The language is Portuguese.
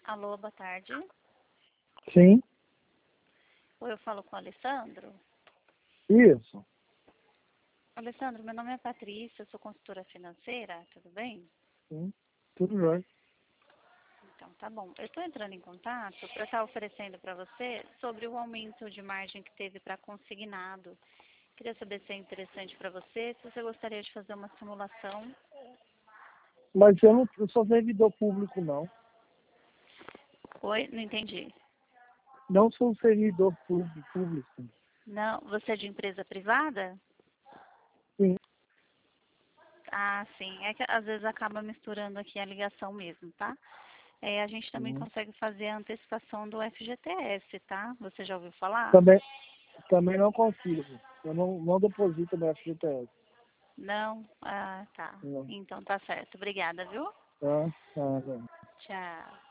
Alô, boa tarde. Sim, Oi, eu falo com o Alessandro. isso. Alessandro, meu nome é Patrícia, eu sou consultora financeira, tudo bem? Sim, tudo bem. Então, tá bom. Eu estou entrando em contato para estar oferecendo para você sobre o aumento de margem que teve para consignado. Queria saber se é interessante para você, se você gostaria de fazer uma simulação. Mas eu sou servidor público, não. Oi, não entendi. Não sou servidor público. Não, você é de empresa privada? Sim, Ah, sim. É que às vezes acaba misturando aqui a ligação mesmo, tá? A gente também sim. consegue fazer a antecipação do FGTS, tá? Você já ouviu falar? Também não consigo. Eu não deposito no FGTS. Não? Ah, tá. Não. Então tá certo. Obrigada, viu? Tá, tá, tá. Tchau.